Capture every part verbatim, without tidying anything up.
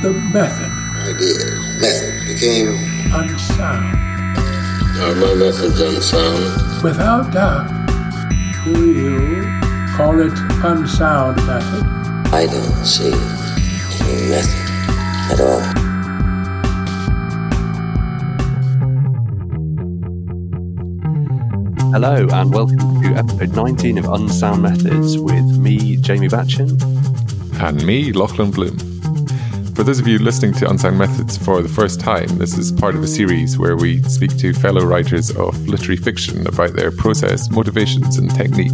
the method. Idea, method became unsound. Are my methods unsound? Without doubt. Do you call it unsound method? I don't see any method at all. Hello and welcome to episode nineteen of Unsound Methods with me, Jamie Batchin. And me, Lachlan Bloom. For those of you listening to Unsound Methods for the first time, this is part of a series where we speak to fellow writers of literary fiction about their process, motivations and technique.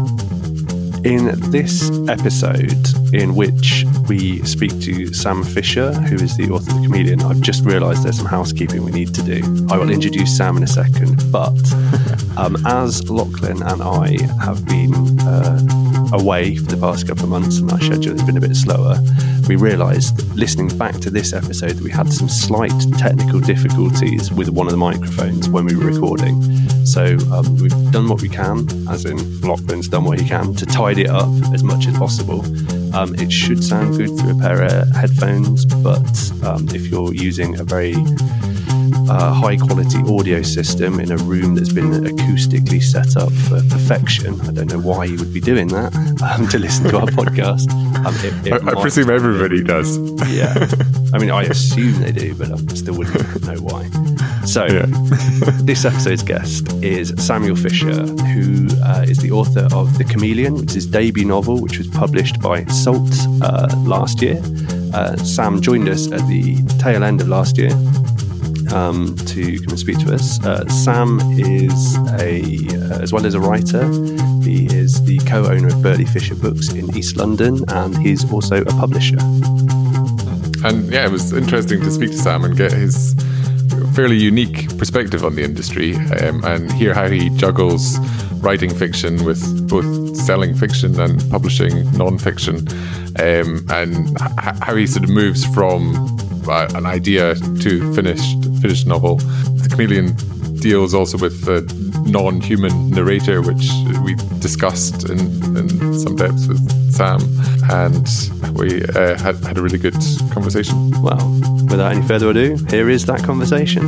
In this episode, in which we speak to Sam Fisher, who is the author of The Chameleon, I've just realised there's some housekeeping we need to do. I will introduce Sam in a second, but um, as Lachlan and I have been uh, away for the past couple of months and our schedule has been a bit slower, we realised, listening back to this episode, that we had some slight technical difficulties with one of the microphones when we were recording. So um, we've done what we can, as in Lachlan's done what he can, to tidy it up as much as possible. Um, it should sound good through a pair of headphones, but um, if you're using a very uh, high quality audio system in a room that's been acoustically set up for perfection, I don't know why you would be doing that um, to listen to our podcast. Um, it, it I, I presume everybody does. Yeah. I mean, I assume they do, but I still wouldn't know why. So, yeah. This episode's guest is Samuel Fisher, who uh, is the author of The Chameleon, which is his debut novel, which was published by Salt uh, last year. Uh, Sam joined us at the tail end of last year um, to come and speak to us. Uh, Sam is, a, uh, as well as a writer, he is the co-owner of Burley Fisher Books in East London, and he's also a publisher. And yeah, it was interesting to speak to Sam and get his fairly unique perspective on the industry um, and hear how he juggles writing fiction with both selling fiction and publishing non-fiction, um, and h- how he sort of moves from uh, an idea to finished finished novel. The Chameleon deals also with a non-human narrator, which we discussed in, in some depth with Sam, and we uh, had, had a really good conversation. Well, without any further ado, here is that conversation.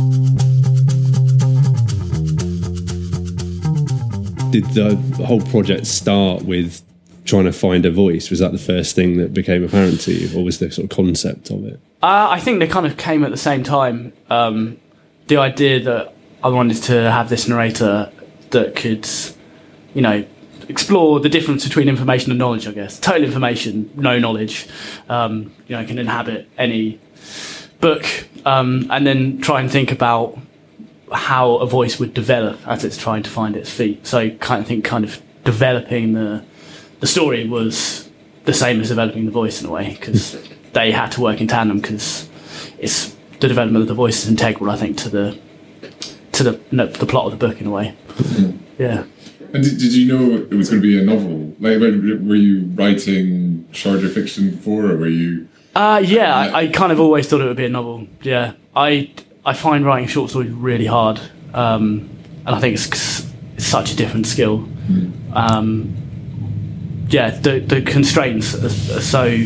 Did the whole project start with trying to find a voice? Was that the first thing that became apparent to you, or was the sort of concept of it? Uh, I think they kind of came at the same time. Um, the idea that I wanted to have this narrator that could, you know, explore the difference between information and knowledge, I guess. Total information, no knowledge, um, you know, can inhabit any book, um, and then try and think about how a voice would develop as it's trying to find its feet. So I kind of think kind of developing the the story was the same as developing the voice in a way, because they had to work in tandem, because it's the development of the voice is integral, I think, to the to the no, the plot of the book in a way. Yeah. And did, did you know it was going to be a novel? Like, were you writing shorter fiction before, or were you? Uh, yeah, I, I kind of always thought it would be a novel. Yeah, I I find writing short stories really hard, um, and I think it's, it's such a different skill. Mm. Um, yeah, the the constraints are, are so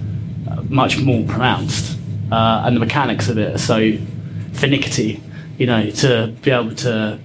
much more pronounced, uh, and the mechanics of it are so finicky. You know, to be able to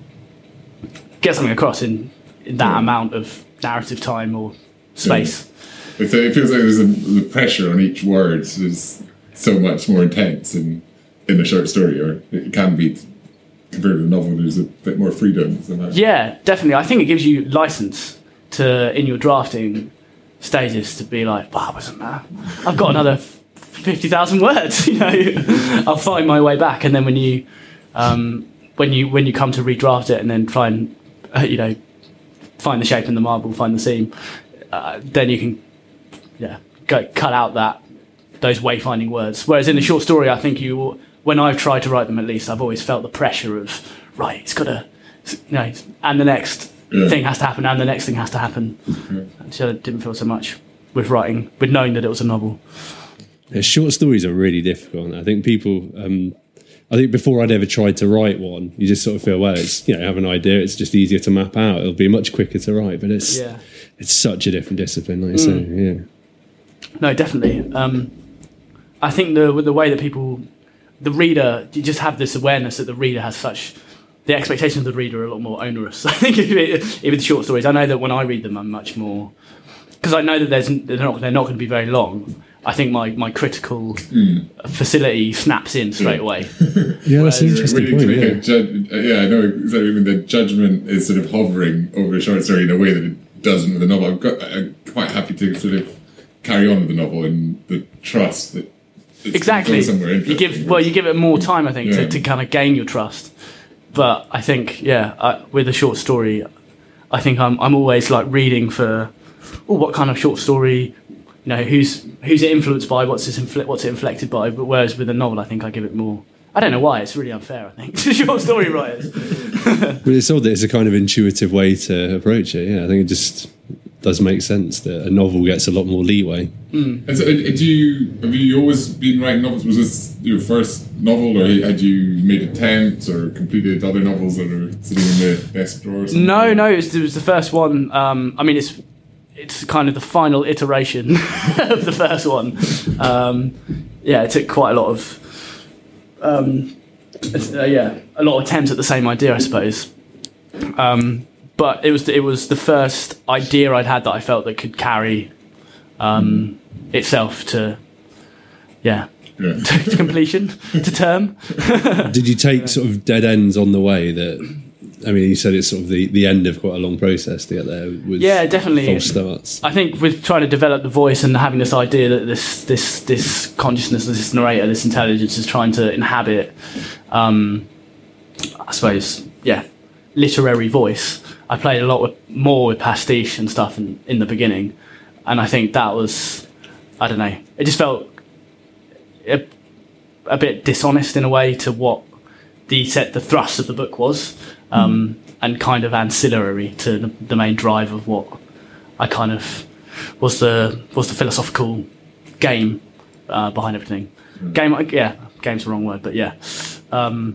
get something across in, in that yeah. amount of narrative time or space. Yeah. It feels like there's a, the pressure on each word is so much more intense in, in a short story, or it can be compared to a novel. There's a bit more freedom somehow. Yeah, definitely. I think it gives you license to, in your drafting stages, to be like, wow, wasn't that? I've got another fifty thousand words, you know, I'll find my way back. And then when you, um, when you, when you come to redraft it and then try and, uh, you know, find the shape in the marble, find the seam, uh, then you can, yeah, go cut out that, those wayfinding words. Whereas in a short story, I think you, when I've tried to write them at least, I've always felt the pressure of, right, it's got to, you know, and the next yeah. thing has to happen, and the next thing has to happen. Mm-hmm. So it didn't feel so much with writing, with knowing that it was a novel. Yeah, short stories are really difficult. I think people, um, I think before I'd ever tried to write one, you just sort of feel, well, it's, you know, have an idea, it's just easier to map out. It'll be much quicker to write, but it's yeah. it's such a different discipline, like you mm. say, yeah. No, definitely. Um, I think the with the way that people, the reader, you just have this awareness that the reader has such, the expectations of the reader are a lot more onerous. I think even the short stories, I know that when I read them, I'm much more, because I know that there's they're not they're not going to be very long. I think my, my critical mm. facility snaps in straight yeah. away. Yeah, that's an interesting when you point. Yeah. Ju- yeah, I know exactly. I mean, the judgment is sort of hovering over a short story in a way that it doesn't with a novel. I've got, I'm quite happy to sort of carry on with the novel and the trust that it's exactly. going somewhere you give well, you give it more time, I think, yeah. to, to kind of gain your trust. But I think, yeah, I, with a short story, I think I'm I'm always like reading for, oh, what kind of short story. You know, who's who's it influenced by? What's it infl- what's it inflected by? But whereas with a novel, I think I give it more. I don't know why. It's really unfair, I think, to short story writers. But it's all that it's a kind of intuitive way to approach it. Yeah, I think it just does make sense that a novel gets a lot more leeway. Mm. And so, do you have you always been writing novels? Was this your first novel, or had you made attempts or completed other novels that are sitting in the desk drawer? Or something? No, no, it was, it was the first one. Um, I mean, it's. It's kind of the final iteration of the first one. Um, yeah, it took quite a lot of, um, uh, yeah, a lot of attempts at the same idea, I suppose. Um, but it was it was the first idea I'd had that I felt that could carry um, itself to, yeah, yeah. to, to completion, to term. Did you take sort of dead ends on the way that? I mean, you said it's sort of the, the end of quite a long process to get there with yeah, definitely. false starts. I think with trying to develop the voice and having this idea that this this this consciousness, this narrator, this intelligence is trying to inhabit, um, I suppose, yeah, literary voice. I played a lot with, more with pastiche and stuff in, in the beginning, and I think that was, I don't know, it just felt a, a bit dishonest in a way to what the set the thrust of the book was. Um, mm. And kind of ancillary to the, the main drive of what I kind of was the was the philosophical game uh, behind everything. Mm. Game, yeah, game's the wrong word, but yeah. Um,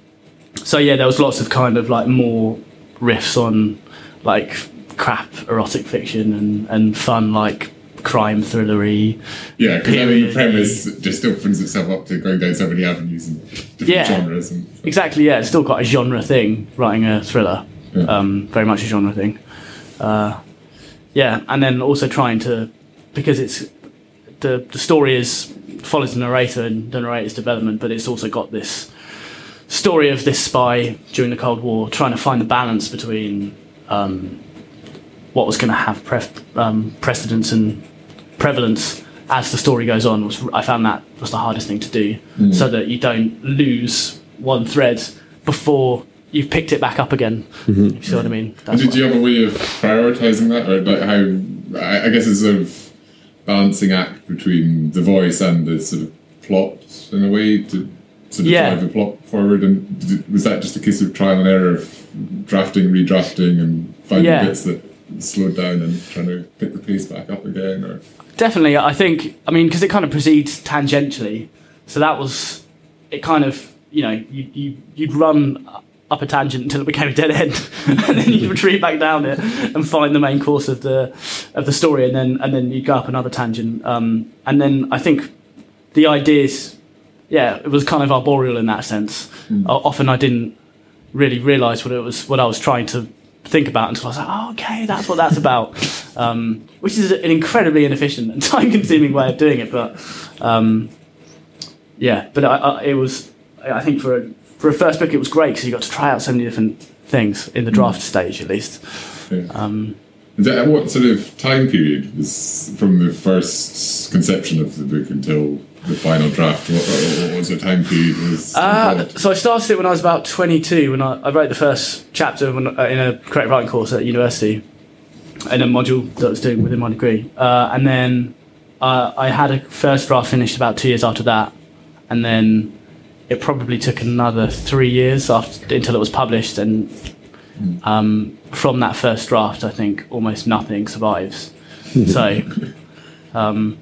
so yeah, there was lots of kind of like more riffs on like crap erotic fiction and, and fun like crime thrillery. Yeah, because I mean the premise just opens itself up to going down so many avenues and different yeah, genres. And stuff. Exactly, yeah, it's still quite a genre thing, writing a thriller. Yeah. Um, very much a genre thing. Uh, yeah, and then also trying to, because it's the the story is follows the narrator and the narrator's development, but it's also got this story of this spy during the Cold War trying to find the balance between um, what was going to have pre- um, precedence and prevalence as the story goes on. Was, I found that was the hardest thing to do, mm. so that you don't lose one thread before you've picked it back up again. Mm-hmm. If you see what I mean. That's did you have a way of prioritising that, or like how? I guess it's a sort of balancing act between the voice and the sort of plot in a way to sort of yeah. drive the plot forward. And did, was that just a case of trial and error of drafting, redrafting, and finding yeah. bits that slowed down and trying to pick the pace back up again? Or definitely, I think. I mean, because it kind of proceeds tangentially, so that was it. Kind of, you know, you you you'd run up a tangent until it became a dead end, and then you'd retreat back down it and find the main course of the of the story, and then and then you'd go up another tangent, um, and then I think the ideas, yeah, it was kind of arboreal in that sense. Mm. Uh, often I didn't really realise what it was, what I was trying to think about until I was like, oh, okay, that's what that's about, um, which is an incredibly inefficient and time-consuming way of doing it. But um, yeah, but I, I, it was, I think for a, for a first book, it was great because you got to try out so many different things in the draft mm. stage, at least. Yeah. Um, Is that what sort of time period was from the first conception of the book until the final draft? What, what was the time period? Was uh, so I started it when I was about twenty-two, when I, I wrote the first chapter when, uh, in a creative writing course at university, in a module that I was doing within my degree. Uh, and then uh, I had a first draft finished about two years after that. And then it probably took another three years after, until it was published. And um, from that first draft, I think almost nothing survives. So... Um,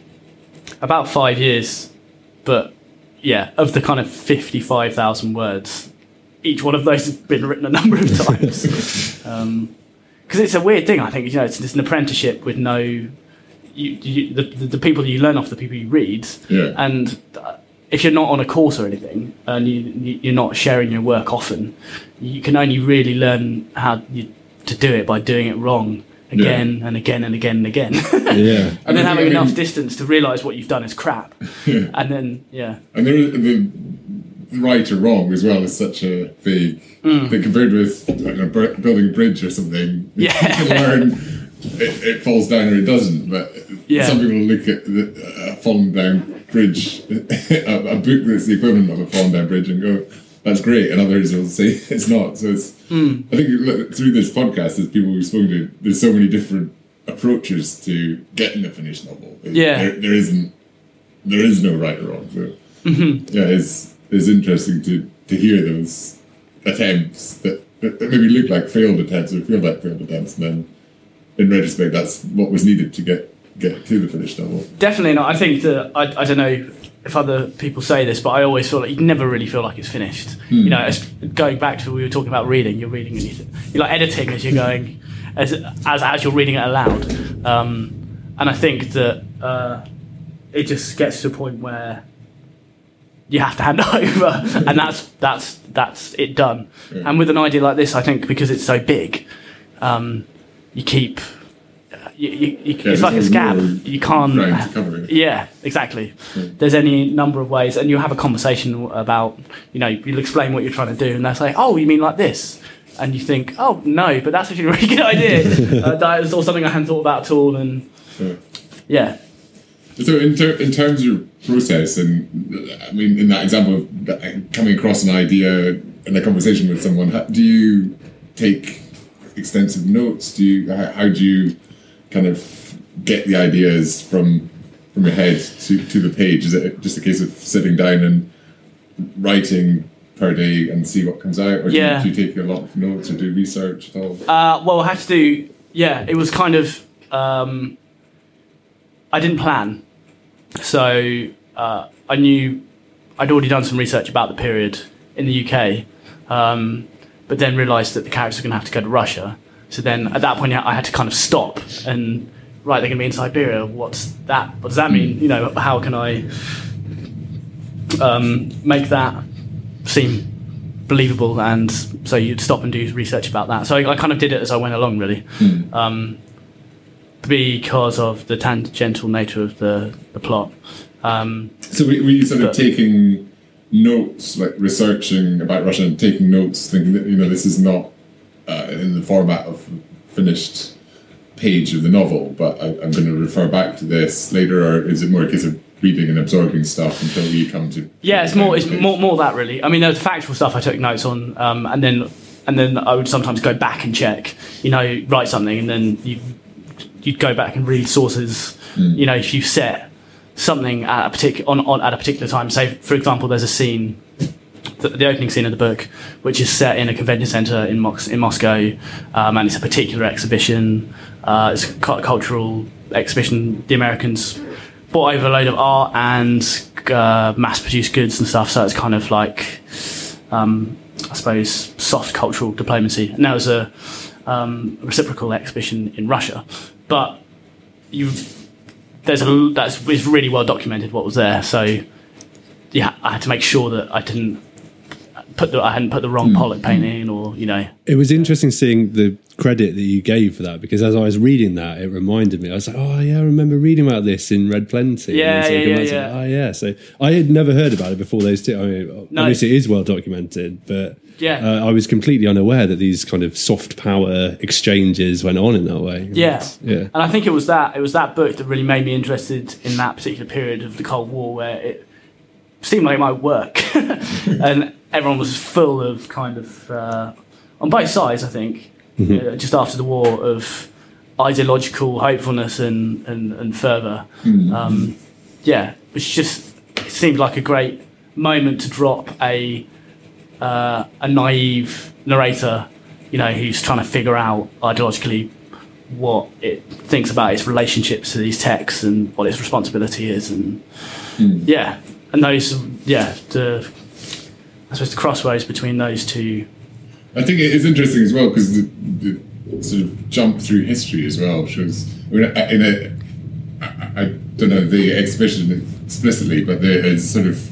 about five years, but yeah, of the kind of fifty-five thousand words, each one of those has been written a number of times. Because um, it's a weird thing, I think. You know, it's, it's an apprenticeship with no you, you the, the the people you learn off the people you read, Yeah. and if you're not on a course or anything, and you, you you're not sharing your work often, you can only really learn how you, to do it by doing it wrong again Yeah. and again and again and again, Yeah. and then I having mean- enough distance to realise what you've done is crap, Yeah. and then yeah, And there, the right or wrong as well is such a vague thing compared with I don't know, bur- building a bridge or something. Yeah. You can learn it, it falls down or it doesn't. But Yeah. some people look at the uh, falling down bridge, a, a book that's the equivalent of a falling down bridge, and go, "That's great," and others will say it's not. So it's. Mm. I think look, through this podcast, as people we've spoken to, there's so many different approaches to getting a finished novel. Yeah. There, there isn't. There is no right or wrong. So Mm-hmm. yeah, it's it's interesting to, to hear those attempts that, that maybe look like failed attempts or feel like failed attempts, and then in retrospect, that's what was needed to get get to the finished novel. definitely not. I think that I I don't know if other people say this, but I always feel like you never really feel like it's finished. You know, it's, going back to we were talking about reading, you're reading and you th- you're like editing as you're going, as as as you're reading it aloud, um, and I think that uh, it just gets to a point where you have to hand it over, and that's that's that's it done. Yeah. And with an idea like this, I think because it's so big, um, you keep. You, you, you, Yeah, it's like a there's scab. more You can't. ground to cover it. Yeah, exactly. There's any number of ways, and you'll have a conversation about, you know, you'll explain what you're trying to do, and they'll say, "Oh, you mean like this?" And you think, "Oh, no, but that's actually a really good idea." uh, that is all something I hadn't thought about at all, and Yeah. yeah, So in, ter- in terms of your process, and I mean, in that example of coming across an idea in a conversation with someone, how, do you take extensive notes? Do you how, how do you kind of get the ideas from from your head to, to the page? Is it just a case of sitting down and writing per day and see what comes out, or do, Yeah. you, do you take a lot of notes or do research at all? Uh, well, I had to do. Yeah, it was kind of. Um, I didn't plan, so uh, I knew I'd already done some research about the period in the U K, um, but then realised that the characters were going to have to go to Russia. So then, at that point, I had to kind of stop and right. They're going to be in Siberia. What's that? What does that mean? You know, how can I um, make that seem believable? And so you'd stop and do research about that. So I, I kind of did it as I went along, really, um, because of the tangential nature of the, the plot. Um, So were, were you sort of But- taking notes, like researching about Russia and taking notes, thinking that, you know, this is not uh, in the format of a finished page of the novel, but I, I'm going to refer back to this later, or is it more a case of reading and absorbing stuff until you come to? yeah, it's more it's more more that really. I mean, there's factual stuff I took notes on, um, and then and then I would sometimes go back and check. You know, write something, and then you you'd go back and read sources. You know, if you set something at a particular on, on at a particular time. Say, for example, there's a scene, the, the opening scene of the book, which is set in a convention center in Mos- in Moscow, um, and it's a particular exhibition. Uh, it's a cu- cultural exhibition. The Americans bought over a load of art and uh, mass-produced goods and stuff. So it's kind of like, um, I suppose, soft cultural diplomacy. And that was a um, reciprocal exhibition in Russia, but you. There's a that's it's really well documented what was there. So yeah, I had to make sure that I didn't put the I hadn't put the wrong Pollock painting, or you know. It was interesting seeing the credit that you gave for that, because as I was reading that, it reminded me. I was like, oh yeah, I remember reading about this in Red Plenty. Yeah, And so yeah, I yeah, was yeah. like, oh yeah. So I had never heard about it before those two. I mean, No. obviously it is well documented, but Yeah. uh, I was completely unaware that these kind of soft power exchanges went on in that way. Yeah. yeah. And I think it was that it was that book that really made me interested in that particular period of the Cold War, where it seemed like it might work, and everyone was full of kind of uh, on both sides. I think uh, just after the war of ideological hopefulness and and, and fervour. Um, yeah, it was just it seemed like a great moment to drop a uh, a naive narrator, you know, who's trying to figure out ideologically what it thinks about its relationships to these texts and what its responsibility is, and yeah, and those, yeah, the I suppose the crossroads between those two. I think it is interesting as well because the, the sort of jump through history as well shows. I mean, in a, I don't know the exhibition explicitly, but there is sort of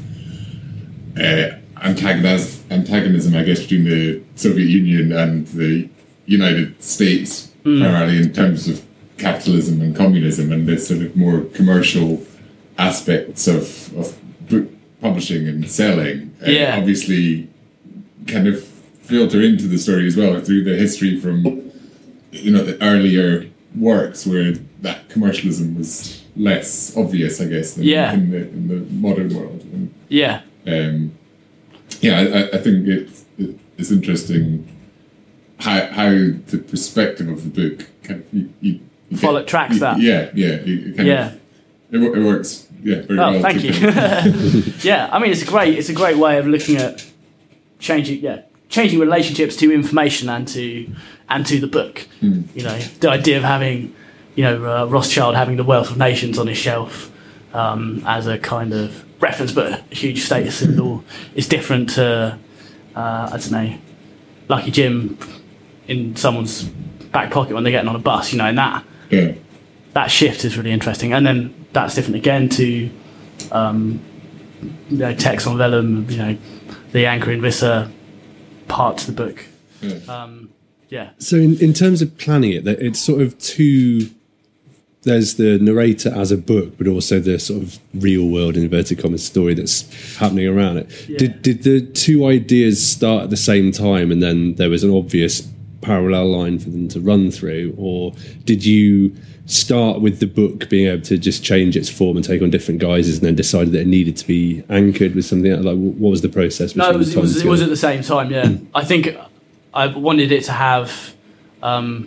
uh, antagonism, antagonism, I guess, between the Soviet Union and the United States, mm. primarily in terms of capitalism and communism, and the sort of more commercial aspects of, of book publishing and selling. Uh, yeah. Obviously, kind of filter into the story as well through the history from, you know, the earlier works where that commercialism was less obvious, I guess, than yeah. in, the, in the modern world. And, yeah. Um, yeah, I, I think it's, it's interesting how, how the perspective of the book kind of you, you, you follow get, tracks you, that. Yeah, yeah, it kind yeah. Of, it, it works. Yeah, very oh, well. thank you. yeah, I mean, it's a great, it's a great way of looking at changing, yeah, changing relationships to information and to and to the book. Mm. You know, the idea of having, you know, uh, Rothschild having the Wealth of Nations on his shelf um, as a kind of reference, but a huge status symbol is different to, uh, I don't know, Lucky Jim in someone's back pocket when they're getting on a bus. You know, and that yeah. that shift is really interesting, and then that's different again to, um, you know, text on vellum. You know, the Anchor in Vissa part to the book. Yeah. Um, yeah. So in, in terms of planning it, that it's sort of two. There's the narrator as a book, but also the sort of real world inverted commas story that's happening around it. Yeah. Did did the two ideas start at the same time, and then there was an obvious parallel line for them to run through, or did you start with the book being able to just change its form and take on different guises, and then decided that it needed to be anchored with something else? Like, what was the process? No, it was, it was, it was at the same time. Yeah, I think I wanted it to have. Um,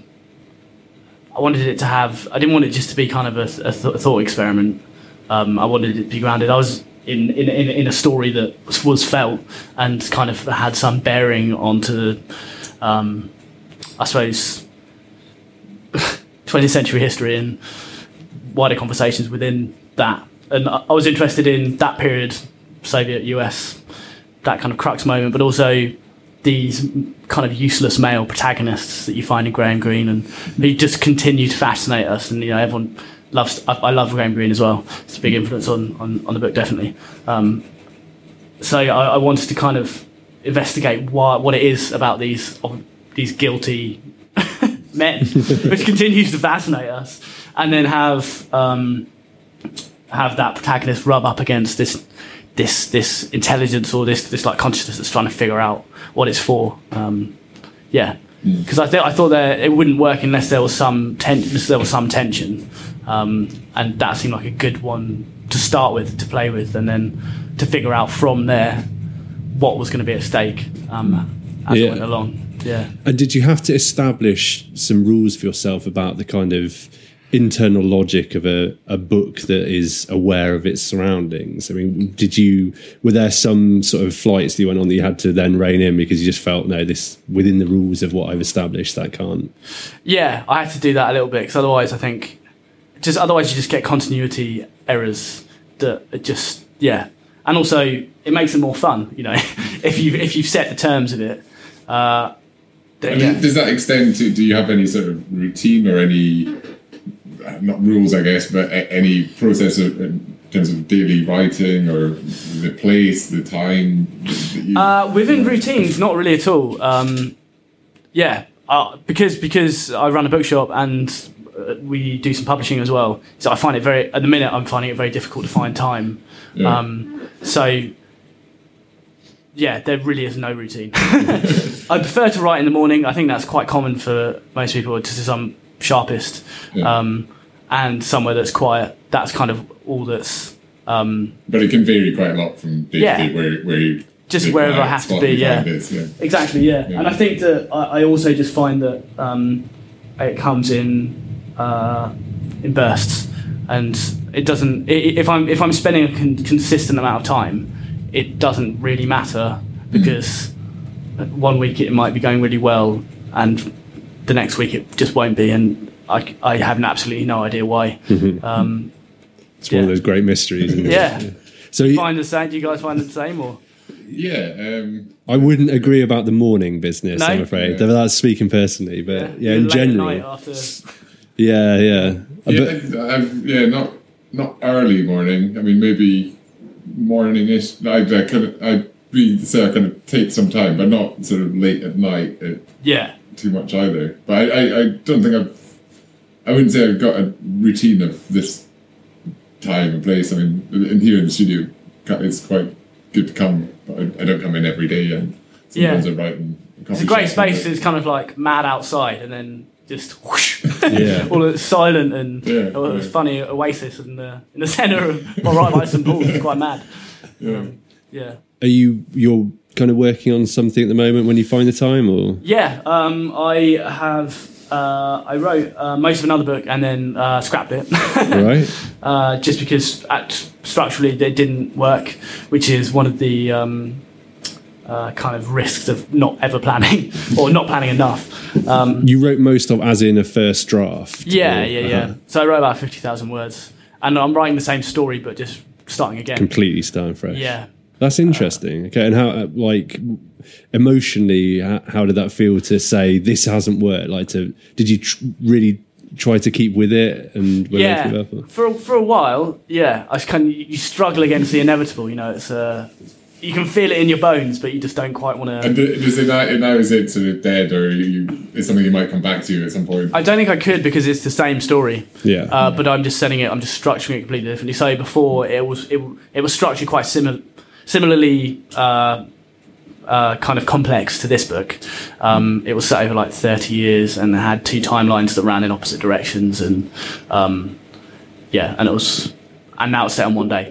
I wanted it to have. I didn't want it just to be kind of a, a, th- a thought experiment. Um, I wanted it to be grounded. I was in in, in, in a story that was, was felt and kind of had some bearing onto, um, I suppose, twentieth century history and wider conversations within that. And I was interested in that period, Soviet U S, that kind of crux moment, but also these kind of useless male protagonists that you find in Graham Greene, and who just continue to fascinate us. And you know, everyone loves. I, I love Graham Greene as well. It's a big influence on on, on the book, definitely. Um, so I, I wanted to kind of investigate why, what it is about these of these guilty men, which continues to fascinate us, and then have um, have that protagonist rub up against this this this intelligence or this this like consciousness that's trying to figure out what it's for. Um, yeah, because mm. I thought I thought that it wouldn't work unless there was some ten- unless there was some tension, um, and that seemed like a good one to start with, to play with, and then to figure out from there what was going to be at stake um, as yeah. it went along. Yeah. And did you have to establish some rules for yourself about the kind of internal logic of a, a book that is aware of its surroundings? I mean, did you, were there some sort of flights that you went on that you had to then rein in because you just felt, no, this, within the rules of what I've established, that can't? Yeah, I had to do that a little bit, because otherwise I think, just otherwise you just get continuity errors that are just, yeah. And also it makes it more fun, you know, if you've, if you've set the terms of it. Uh, then, yeah. Does that extend to, do you have any sort of routine or any, not rules, I guess, but a, any process of, in terms of daily writing or the place, the time? That you, uh, within routines, not really at all. Um, yeah, uh, because because I run a bookshop and uh, we do some publishing as well. So I find it very, at the minute, I'm finding it very difficult to find time. Yeah. Um, so, yeah, there really is no routine. I prefer to write in the morning. I think that's quite common for most people, to some sharpest. Yeah. Um, and somewhere that's quiet. That's kind of all that's... Um, but it can vary quite a lot from day yeah. to day where, where you... Just wherever I have to be, yeah. This, yeah. Exactly, yeah. yeah. And I think that I, I also just find that um, it comes in uh, in bursts, and it doesn't... It, if I'm if I'm spending a con- consistent amount of time, it doesn't really matter, because mm. one week it might be going really well, and the next week it just won't be, and I, I have absolutely no idea why. Um, it's one yeah. of those great mysteries, isn't it? Yeah. yeah. So do you you find the same? Do you guys find it the same, or? Yeah. Um, I wouldn't agree about the morning business, no? I'm afraid. Yeah. That's speaking personally, but yeah, yeah in late general. At night after... Yeah, yeah. yeah, but, I've, yeah, not not early morning. I mean, maybe morning-ish. I, I kind of, I'd be say I kind of take some time, but not sort of late at night. Uh, Yeah. Too much either. But I, I, I don't think I've. I wouldn't say I've got a routine of this time and place. I mean, in here in the studio, it's quite good to come, but I, I don't come in every day. And sometimes Yeah. I write in a It's a great space. It's kind of like mad outside, and then just whoosh, Yeah. all it's silent and Yeah, oh, it was yeah. funny oasis in the in the centre of well, right by Saint Paul's. It's quite mad. Yeah. Um, yeah. Are you you're kind of working on something at the moment when you find the time, or Yeah, um, I have. Uh, I wrote uh, most of another book and then uh, scrapped it, right? uh, just because at, structurally it didn't work, which is one of the um, uh, kind of risks of not ever planning or not planning enough. Um, You wrote most of as in a first draft. yeah, or- yeah, yeah. uh-huh. So I wrote about fifty thousand words, and I'm writing the same story but just starting again. Completely starting fresh. Yeah. That's interesting. Okay, and how, uh, like, emotionally, how, how did that feel to say this hasn't worked? Like, to did you tr- really try to keep with it and when Yeah, it up? for for a while, yeah, I kind of you struggle against the inevitable. You know, it's uh, you can feel it in your bones, but you just don't quite want And to. does it now, now is it sort of dead, or you, is something you might come back to at some point? I don't think I could because it's the same story. Yeah. Uh, but I'm just setting it. I'm just structuring it completely differently. So before it was it, it was structured quite similar, similarly. Uh, Uh, kind of complex to this book. Um, it was set over like thirty years and had two timelines that ran in opposite directions, and um, yeah, and it was, and now it's set on one day.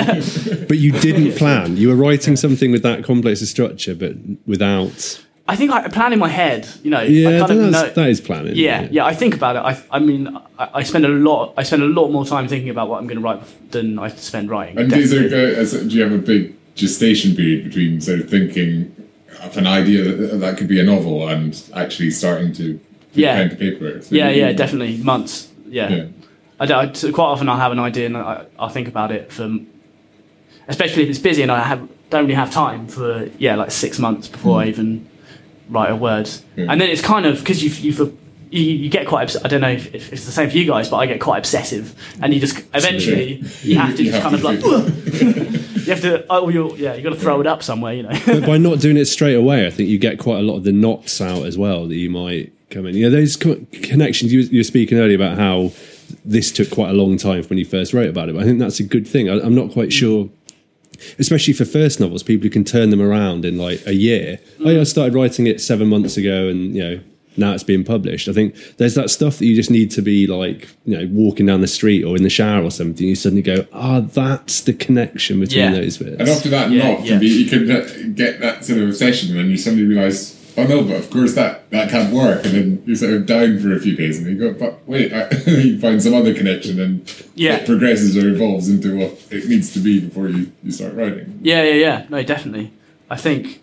But you didn't plan. You were writing something with that complex a structure, but without. I think I plan in my head, you know. Yeah, I kind of that's, know. that is planning. Yeah, yeah, I think about it. I, I mean, I, I spend a lot. I spend a lot more time thinking about what I'm going to write than I spend writing. And is definitely. there, uh, do you have a big gestation period between sort of thinking of an idea that, that could be a novel and actually starting to put Yeah. pen to paper? So Yeah, you- yeah, definitely months. Yeah, Yeah. I, don't- I, so quite often I'll have an idea and I, I'll think about it for, especially if it's busy and I have don't really have time for yeah like six months before I even write a word. Yeah. And then it's kind of because you you you you get quite obs- I don't know if, if it's the same for you guys, but I get quite obsessive, and you just eventually you have to You just have kind of to like you have to oh you're yeah you got to throw it up somewhere, you know. But by not doing it straight away, I think you get quite a lot of the knots out as well that you might come in. You know, those co- connections you, you were speaking earlier about how this took quite a long time when you first wrote about it. But I think that's a good thing. I, I'm not quite sure, especially for first novels, people who can turn them around in like a year. Mm. Oh, yeah, I started writing it seven months ago, and you know now it's being published. I think there's that stuff that you just need to be like, you know, walking down the street or in the shower or something. You suddenly go, ah, oh, that's the connection between Yeah. those bits. And after that Yeah, knock, yeah. can be, you can uh, get that sort of obsession, and then you suddenly realise, oh no, but of course that, that can't work, and then you're sort of down for a few days, and you go, but wait, I, you find some other connection, and Yeah. it progresses or evolves into what it needs to be before you, you start writing. Yeah, yeah, yeah. No, definitely. I think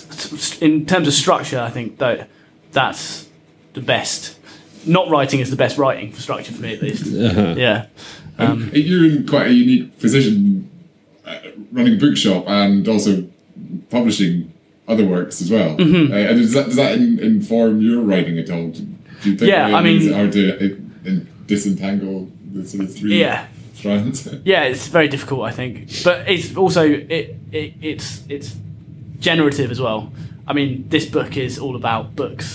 in terms of structure, I think that that's the best. Not writing is the best writing for structure for me, at least. Uh-huh. Yeah. Um, And you're in quite a unique position, uh, running a bookshop and also publishing other works as well. Mm-hmm. Uh, and does that, does that in, inform your writing at all? Do you think Yeah, uh, I mean- is it hard to uh, uh, disentangle the sort of three Yeah. strands? Yeah, it's very difficult, I think, but it's also it, it it's it's generative as well. I mean, this book is all about books,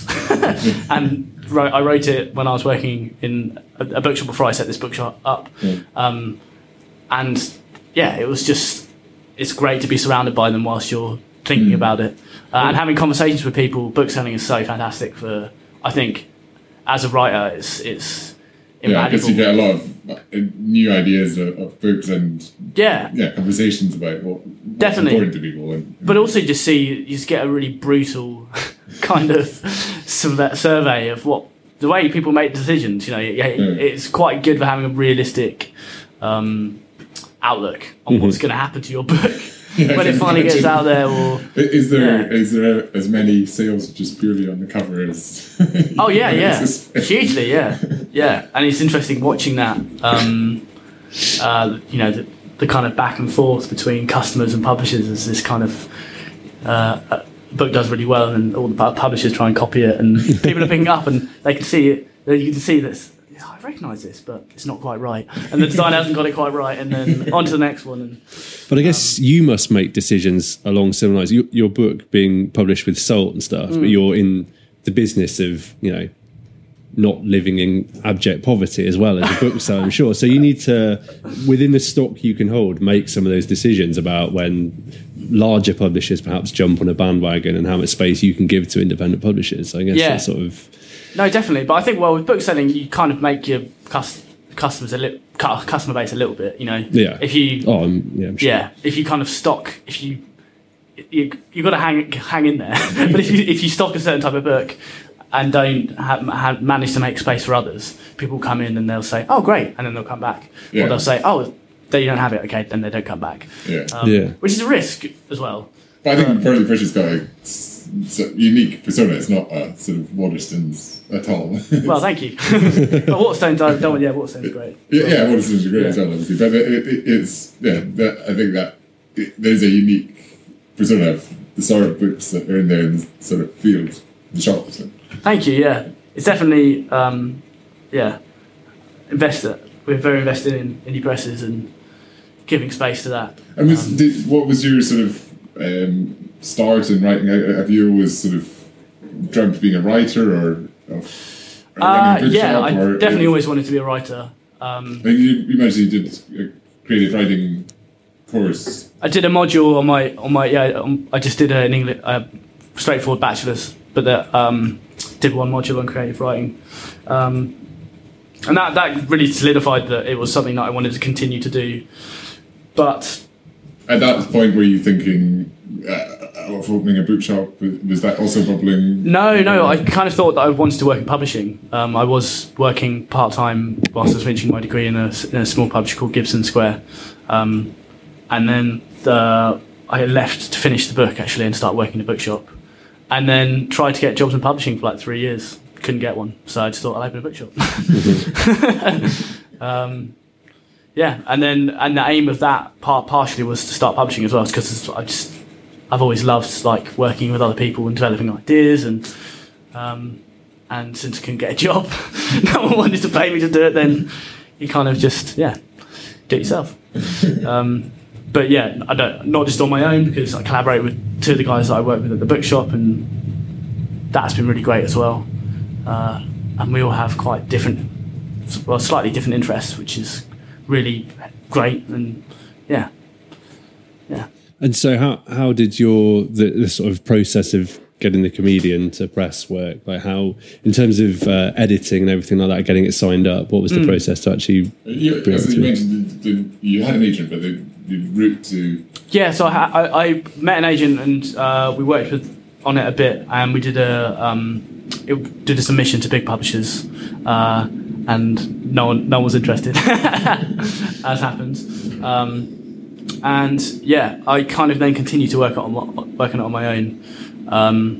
and wrote, I wrote it when I was working in a, a bookshop before I set this bookshop up, Yeah. um, and yeah, it was just it's great to be surrounded by them whilst you're thinking Mm. about it, uh, and having conversations with people. Book selling is so fantastic for I think as a writer, it's it's Yeah, I guess invaluable. you get a lot of uh, new ideas of, of books and yeah, yeah, conversations about what, what's Definitely. important to people. And, But also just see, you just get a really brutal kind of surve- survey of what the way people make decisions. You know, yeah, Yeah. it's quite good for having a realistic um, outlook on what's going to happen to your book Yeah, I when it can finally gets imagine. out there. Or Is there Yeah. is there as many sales just purely on the cover as? oh yeah, yeah, It's just- hugely, yeah, yeah. And it's interesting watching that. Um, uh, you know, the, the kind of back and forth between customers and publishers as this kind of uh, uh, book does really well, and all the pu- publishers try and copy it, and people are picking up, and they can see it. You can see this. yeah, I recognise this, but it's not quite right. And the designer hasn't got it quite right, and then on to the next one. And, but I guess um, you must make decisions along similar lines. Your, your book being published with Salt and stuff, mm. but you're in the business of, you know, not living in abject poverty as well as a bookseller, I'm sure. So you need to, within the stock you can hold, make some of those decisions about when larger publishers perhaps jump on a bandwagon and how much space you can give to independent publishers. I guess yeah. that's sort of... No, definitely. But I think, well, with book selling, you kind of make your cus- customers a little, customer base a little bit, you know. Yeah. If you... Oh, um, yeah, I'm sure. Yeah, if you kind of stock, if you... You you got to hang hang in there. But if you if you stock a certain type of book and don't ha- ha- manage to make space for others, people come in and they'll say, "Oh, great," and then they'll come back. Yeah. Or they'll say, "Oh, they don't have it." Okay, then they don't come back. Yeah, um, yeah. Which is a risk as well. But I think Burley Fisher's got a s- s- unique persona. It's not a sort of Waterstones at all. Well, thank you. But Waterstones, I don't. Yeah, Waterstones are great. Yeah, yeah, Waterstones are great Yeah. as well, obviously. But it, it, it's yeah, that, I think that it, there's a unique persona of the sort of books that are in there in the sort of field, the shop. So. Thank you. Yeah, it's definitely um, yeah. Investor. We're very invested in indie presses and giving space to that. And was, Um, did, what was your sort of um, start in writing? Have you always sort of dreamt of being a writer, or, of, or uh, running a book yeah, shop, I or, definitely or, always wanted to be a writer. Um, I think you, you mentioned you did a creative writing course. I did a module on my on my yeah. Um, I just did an English uh, straightforward bachelor's, but that um, did one module on creative writing, um, and that that really solidified that it was something that I wanted to continue to do. But At that point, were you thinking uh, of opening a bookshop? Was that also bubbling? no, no, I kind of thought that I wanted to work in publishing. Um, I was working part time whilst I was finishing my degree in a, in a small publisher called Gibson Square. Um, And then the, I left to finish the book actually and start working in a bookshop, and then tried to get jobs in publishing for like three years. Couldn't get one, so I just thought I'll open a bookshop. um, yeah, and then and the aim of that part partially was to start publishing as well, because I just I've always loved like working with other people and developing ideas, and um, and since I couldn't get a job, no one wanted to pay me to do it. Then you kind of just yeah, do it yourself. Um, But yeah, I don't. Not just on my own, because I collaborate with two of the guys that I work with at the bookshop, and that's been really great as well. Uh, and we all have quite different, well, slightly different interests, which is really great. And yeah, yeah. And so, how how did your the, the sort of process of getting the Comedian to press work? Like, how, in terms of uh, editing and everything like that, getting it signed up, what was the mm. process to actually? You, bring as it you through? mentioned, the, the, you had an agent, but the, the route to Yeah, so I, I, I met an agent, and uh, we worked with on it a bit, and we did a um, it, did a submission to big publishers, uh, and no one no one was interested, as happens. Um, and yeah, I kind of then continued to work on working on my own, um,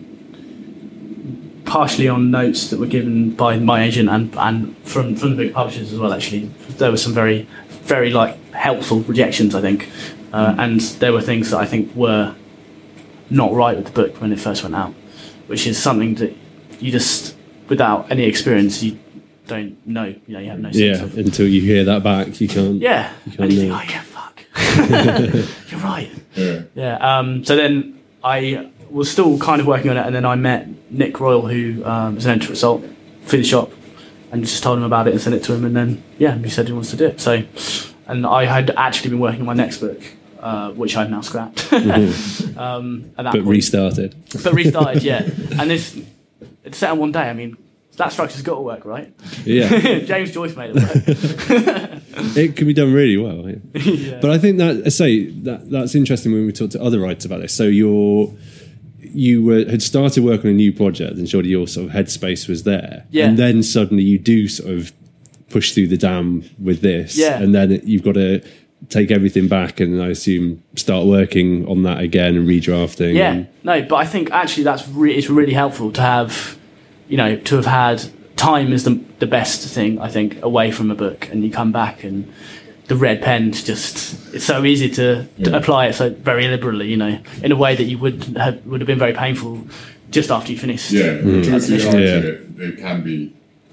partially on notes that were given by my agent and and from from the big publishers as well. Actually, there were some very very like helpful rejections, I think. Uh, and there were things that I think were not right with the book when it first went out, which is something that you just, without any experience, you don't know. You know, you have no sense Yeah, of. until you hear that back, you can't. Yeah, you can't and you know. think, oh yeah, fuck, you're right. yeah. Yeah. Um, so then I was still kind of working on it, and then I met Nick Royal, who um, is an editor at Salt, for the shop, and just told him about it and sent it to him, and then yeah, he said he wants to do it. So, and I had actually been working on my next book, uh, which I've now scrapped. Mm-hmm. um, at that But point. restarted. But restarted, yeah. And this, it's set in one day. I mean, that structure's got to work, right? Yeah, James Joyce made it work. it can be done really well. Yeah. Yeah. But I think that I say that that's interesting when we talk to other writers about this. So you're you were, had started work on a new project, and surely your sort of headspace was there. Yeah. And then suddenly you do sort of push through the dam with this. Yeah. And then you've got to take everything back and I assume start working on that again and redrafting. Yeah, and, no, but I think actually that's re- it's really helpful to have, you know, to have had time is the the best thing, I think, away from a book, and you come back and the red pen's just, it's so easy to, to Yeah. apply it so very liberally, you know, in a way that you would have would have been very painful just after you finished. Yeah, Mm. towards the Yeah. end, Yeah. it, it can be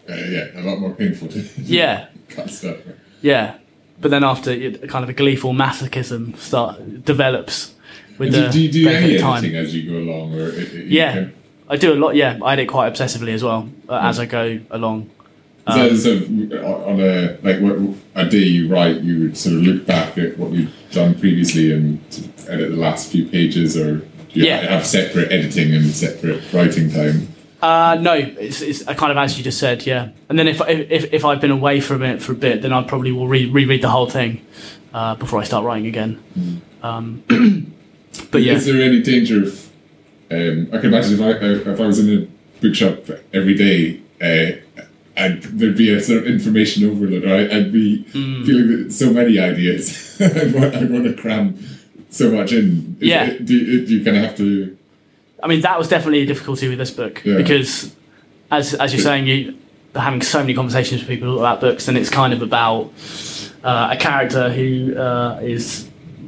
uh, yeah, a lot more painful to Yeah. cut stuff. Yeah, but then after it, kind of a gleeful masochism start develops with And the do, do you do benefit any of time. editing as you go along, or it, it, Yeah, you I do a lot. Yeah, I edit quite obsessively as well uh, as I go along. Is that sort of on a like what a day you write, you would sort of look back at what you've done previously and sort of edit the last few pages, or do you Yeah. have separate editing and separate writing time? Uh, no, it's, it's kind of as you just said, yeah. And then if if if I've been away from it for a bit, then I probably will re- reread the whole thing uh, before I start writing again. Mm. Um, but yeah, Is there any danger of? Um, I can imagine if I if I was in a bookshop every day, uh, and there'd be a sort of information overload. Or I'd be Mm. feeling that so many ideas. I'd, want, I'd want to cram so much in. Is Yeah. it- do, you- do you kind of have to? I mean that was definitely a difficulty with this book Yeah. because, as as you're saying, you are having so many conversations with people about books, and it's kind of about uh, a character who uh, is.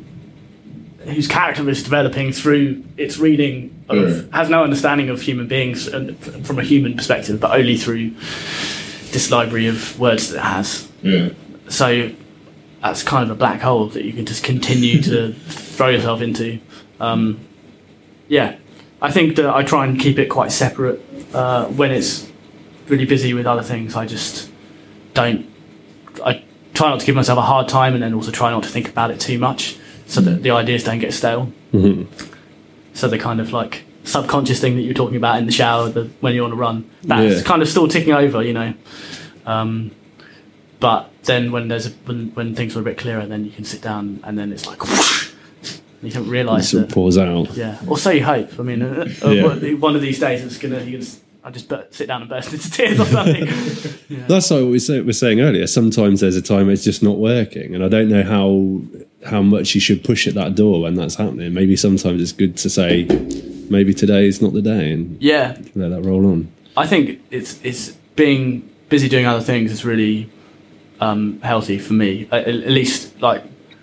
whose character is developing through its reading of, Yeah. has no understanding of human beings and f- from a human perspective, but only through this library of words that it has. Yeah. So that's kind of a black hole that you can just continue to throw yourself into. Um, yeah, I think that I try and keep it quite separate uh, when it's really busy with other things. I just don't. I try not to give myself a hard time, and then also try not to think about it too much, so that the ideas don't get stale. Mm-hmm. So the kind of like subconscious thing that you were talking about in the shower, the, when you're on a run, that's Yeah. kind of still ticking over, you know. Um, but then when there's a, when, when things are a bit clearer, then you can sit down and then it's like whoosh, you don't It realise sort of that. pours out. Yeah, or so you hope. I mean, uh, uh, Yeah. one- one of these days it's gonna. You can, I just bur- sit down and burst into tears or something. That's like what we say- were saying earlier. Sometimes there's a time it's just not working, and I don't know how how much you should push at that door when that's happening. Maybe sometimes it's good to say, maybe today is not the day, and Yeah, let that roll on. I think it's it's being busy doing other things is really um, healthy for me. At, at least, like,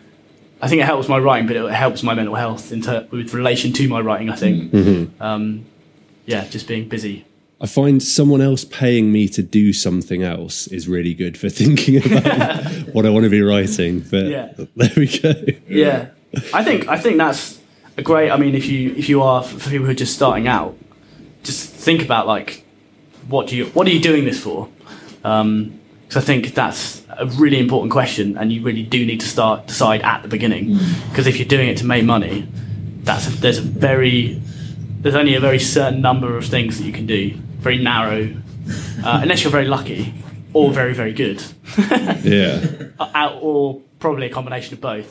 I think it helps my writing, but it helps my mental health in ter- with relation to my writing. I think, Mm-hmm. um, yeah, just being busy. I find someone else paying me to do something else is really good for thinking about what I want to be writing. But Yeah. there we go. Yeah, I think I think that's a great. I mean, if you if you are for people who are just starting out, just think about like what do you what are you doing this for? Because I think that's a really important question, and you really do need to start decide at the beginning. Because if you're doing it to make money, that's a, there's a very there's only a very certain number of things that you can do, very narrow, uh, unless you're very lucky or very very good. Yeah. Uh, or probably a combination of both.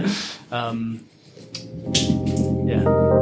um, yeah.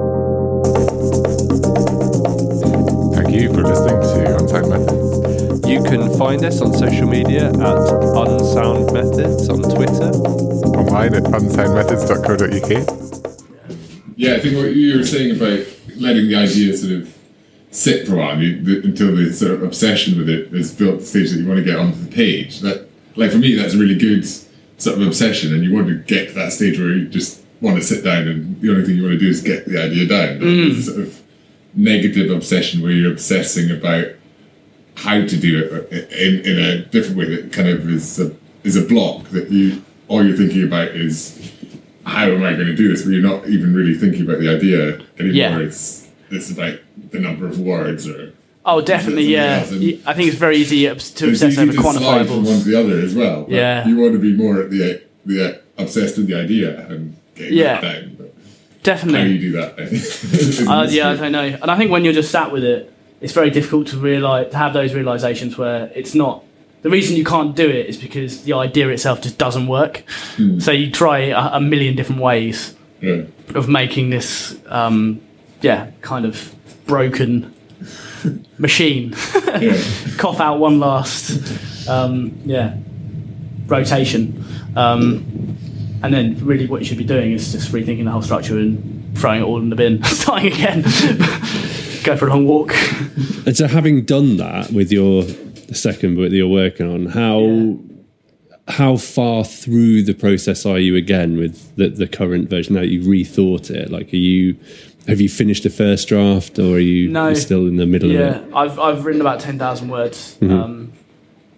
Thank you for listening to Unsound Methods. You can find us on social media at Unsound Methods on Twitter. Online at unsound methods dot co dot uk. Yeah, I think what you were saying about letting the idea sort of sit for a while you, the, until the sort of obsession with it is built to the stage that you want to get onto the page. That, like for me, that's a really good sort of obsession, and you want to get to that stage where you just want to sit down and the only thing you want to do is get the idea down. But Mm. there's a sort of negative obsession where you're obsessing about how to do it in, in a different way that kind of is a, is a block that you all you're thinking about is how am I going to do this, where you're not even really thinking about the idea anymore. Yeah. It's it's about the number of words or Oh, definitely. Something Yeah. else, and- Y- I think it's very easy obs- to it's obsess easy over to slide from one quantifiables. to the other as well. But Yeah. you want to be more at the the uh, obsessed with the idea and getting Yeah. that down. But how do Definitely. you do that? is a Uh, yeah, mystery. I know. And I think when you're just sat with it, it's very difficult to realize to have those realizations where it's not. The reason you can't do it is because the idea itself just doesn't work. Hmm. So you try a, a million different ways Yeah. of making this, um, yeah, kind of broken machine Yeah. cough out one last, um, yeah, rotation. Um, and then really what you should be doing is just rethinking the whole structure and throwing it all in the bin, starting again, go for a long walk. And so, having done that with your the second book that you're working on, how Yeah. how far through the process are you again with the, the current version? Now that you've rethought it, like, are you have you finished the first draft, or are you No. still in the middle Yeah, of it? I've I've written about ten thousand words. Um,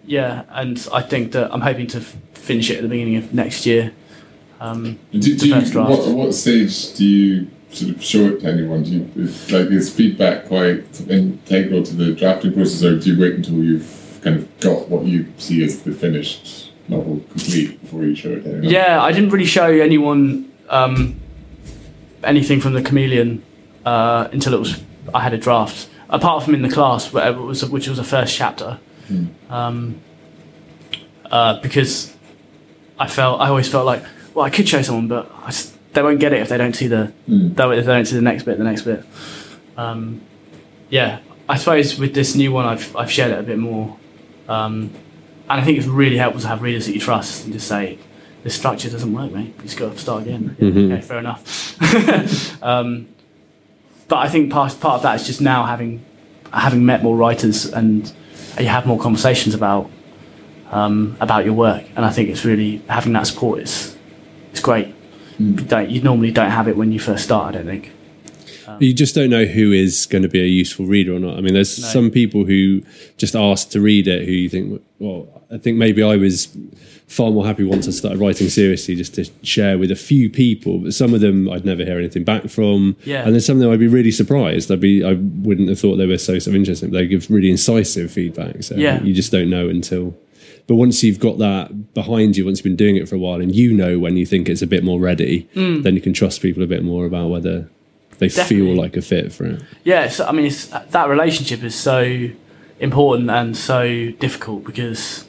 yeah, and I think that I'm hoping to f- finish it at the beginning of next year. Um, Do, do the you, first draft. what, what stage do you sort of show it to anyone? Do you, is, like, is feedback quite integral to the drafting process, or do you wait until you've kind of got what you see as the finished novel complete before you show it to anyone? Yeah, I didn't really show anyone um, anything from the Chameleon uh, until it was I had a draft. Apart from in the class, where it was, which was the first chapter, Hmm. um, uh, because I felt I always felt like, well, I could show someone, but I just, they won't get it if they don't see the Hmm. they, if they don't see the next bit, the next bit. Um, yeah, I suppose with this new one, I've I've shared it a bit more, um, and I think it's really helpful to have readers that you trust and just say, this structure doesn't work, mate. You just got to start again. Mhm. Okay, fair enough. um, but I think part part of that is just now having having met more writers and you have more conversations about um, about your work, and I think it's really having that support is it's great. Mm. You, don't, you normally don't have it when you first start, I don't think. You just don't know who is going to be a useful reader or not. I mean, there's No. some people who just ask to read it who you think, well, I think maybe I was far more happy once I started writing seriously just to share with a few people, but some of them I'd never hear anything back from. Yeah. And then some of them I'd be really surprised. I'd be, I wouldn't have thought they were so, so interesting. They give really incisive feedback. So Yeah. you just don't know until, but once you've got that behind you, once you've been doing it for a while and you know when you think it's a bit more ready, Mm. then you can trust people a bit more about whether they Definitely. feel like a fit for it. Yeah, it's, I mean, it's, that relationship is so important and so difficult because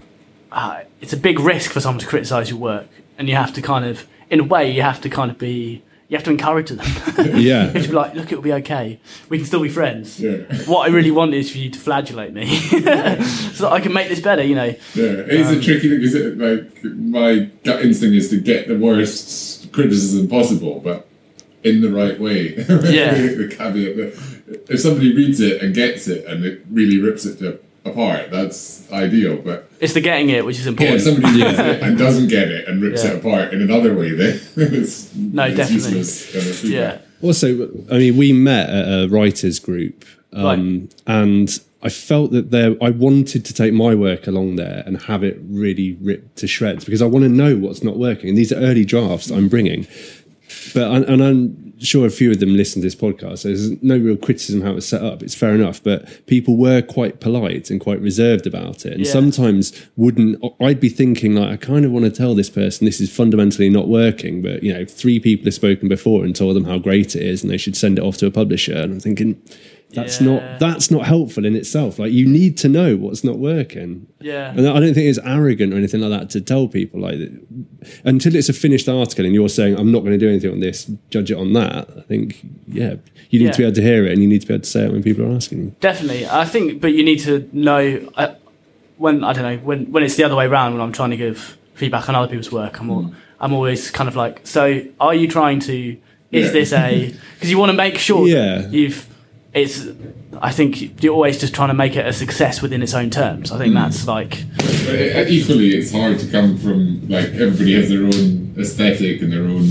uh, it's a big risk for someone to criticise your work, and you have to kind of, in a way, you have to kind of be, you have to encourage them. Yeah. You have to be like, look, it'll be okay. We can still be friends. Yeah. What I really want is for you to flagellate me so that I can make this better, you know. Yeah, it is Um, a tricky thing because, it, like, my gut instinct is to get the worst criticism possible, but in the right way. Yeah. The caveat that if somebody reads it and gets it and it really rips it to, apart, that's ideal. But It's the getting it, which is yeah, important. if somebody reads it and doesn't get it and rips Yeah. it apart in another way, then it's, No, it's definitely. useless kind of yeah. feedback. Also, I mean, we met at a writers group, um, and I felt that there, I wanted to take my work along there and have it really ripped to shreds because I want to know what's not working. And these are early drafts I'm bringing, but and I'm sure a few of them listen to this podcast. So there's no real criticism how it's set up. It's fair enough, but people were quite polite and quite reserved about it. And Yeah. sometimes wouldn't. I'd be thinking like, I kind of want to tell this person this is fundamentally not working, but you know, three people have spoken before and told them how great it is, and they should send it off to a publisher. And I'm thinking, that's Yeah. not that's not helpful in itself. Like, you need to know what's not working. Yeah. And I don't think it's arrogant or anything like that to tell people like that. Until it's a finished article and you're saying, I'm not going to do anything on this, judge it on that. I think, yeah, you need Yeah. to be able to hear it and you need to be able to say it when people are asking you. Definitely, I think, but you need to know uh, when I don't know when when it's the other way around. When I'm trying to give feedback on other people's work, I'm all, I'm always kind of like, so are you trying to? Is Yeah. this a? Because you want to make sure Yeah. that you've. It's. I think you're always just trying to make it a success within its own terms. I think that's like. But it- equally, it's hard to come from, like, everybody has their own aesthetic and their own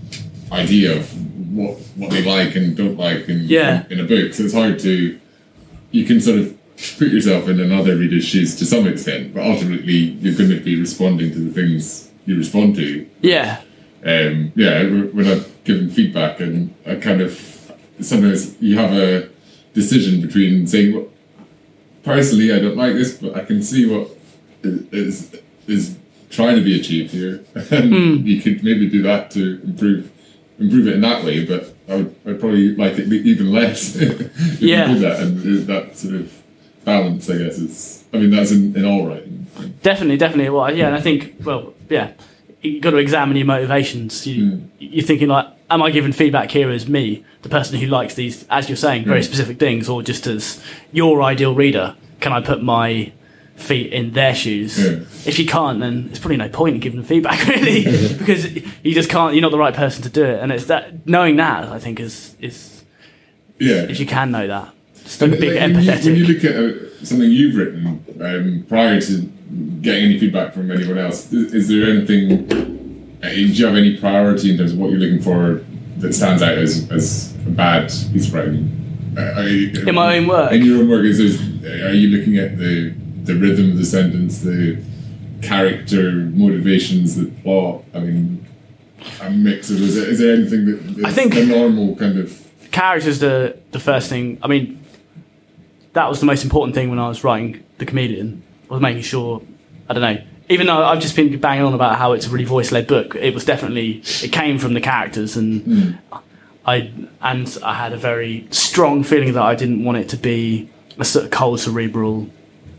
idea of what what they like and don't like in, Yeah. in, in a book. So it's hard to, you can sort of put yourself in another reader's shoes to some extent, but ultimately you're going to be responding to the things you respond to. Yeah. Um, yeah, when I've given feedback, and I kind of, sometimes you have a decision between saying, well, personally I don't like this, but I can see what is is trying to be achieved here, and you could maybe do that to improve improve it in that way. But I would I'd probably like it even less if Yeah. you do that, and that sort of balance, I guess, is. I mean, that's in, in all writing. Definitely, definitely. Well, yeah, and I think, well, yeah, you got to examine your motivations. You, Mm. You're thinking like, am I giving feedback here as me, the person who likes these, as you're saying, very Mm. specific things, or just as your ideal reader? Can I put my feet in their shoes? Yeah. If you can't, then there's probably no point in giving them feedback, really, because you just can't. You're not the right person to do it, and it's that knowing that I think is is Yeah. if you can know that, just like a And, big like, when you- empathetic. When you look at uh, something you've written um, prior to getting any feedback from anyone else, is, is there anything? Uh, do you have any priority in terms of what you're looking for that stands out as, as a bad piece of writing? Uh, are you, In my own work? In your own work, is there, are you looking at the the rhythm of the sentence, the character motivations, the plot. I mean, a mix of. Is there, is there anything that I think the normal kind of character's the the first thing. I mean, that was the most important thing when I was writing The Chameleon. Was making sure. I don't know. Even though I've just been banging on about how it's a really voice-led book, it was definitely it came from the characters, and mm. I and I had a very strong feeling that I didn't want it to be a sort of cold cerebral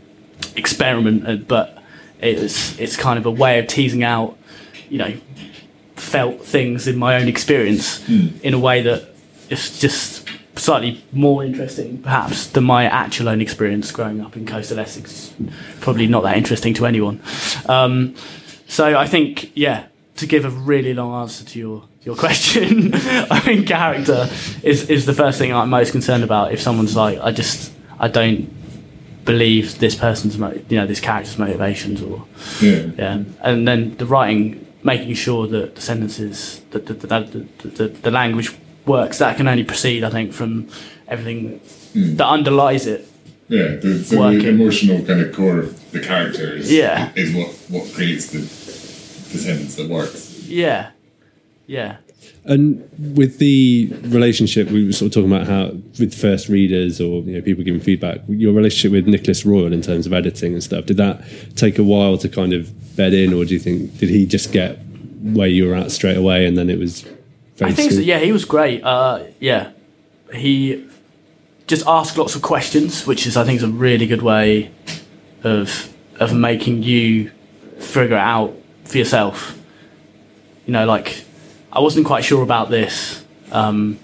experiment, but it was it's kind of a way of teasing out, you know, felt things in my own experience mm. in a way that is just slightly more interesting, perhaps, than my actual own experience growing up in coastal Essex. Probably not that interesting to anyone. Um, so I think, yeah, to give a really long answer to your your question, I mean, character is is the first thing I'm most concerned about. If someone's like, I just I don't believe this person's mo- you know this character's motivations, or yeah, yeah, and then the writing, making sure that the sentences, that the the, the, the, the the language works. That can only proceed, I think, from everything mm. that underlies it. Yeah, the, so the emotional kind of core of the character is, yeah. is what, what creates the, the sentence that works. Yeah, yeah. And with the relationship, we were sort of talking about how with first readers or you know people giving feedback, your relationship with Nicholas Royal in terms of editing and stuff, did that take a while to kind of bed in, or do you think, did he just get where you were at straight away and then it was very I think smooth? so, yeah, he was great. Uh, yeah, he just asked lots of questions, which is, I think, is a really good way of of making you figure it out for yourself. You know, like, I wasn't quite sure about this. Um,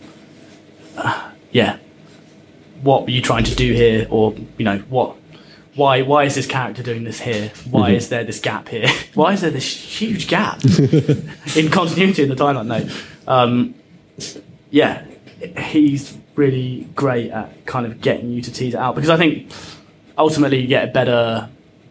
uh, yeah, what were you trying to do here? Or, you know, what? Why? Why is this character doing this here? Why mm-hmm. is there this gap here? Why is there this huge gap in continuity in the timeline? No, um, yeah, he's really great at kind of getting you to tease it out, because I think ultimately you get a better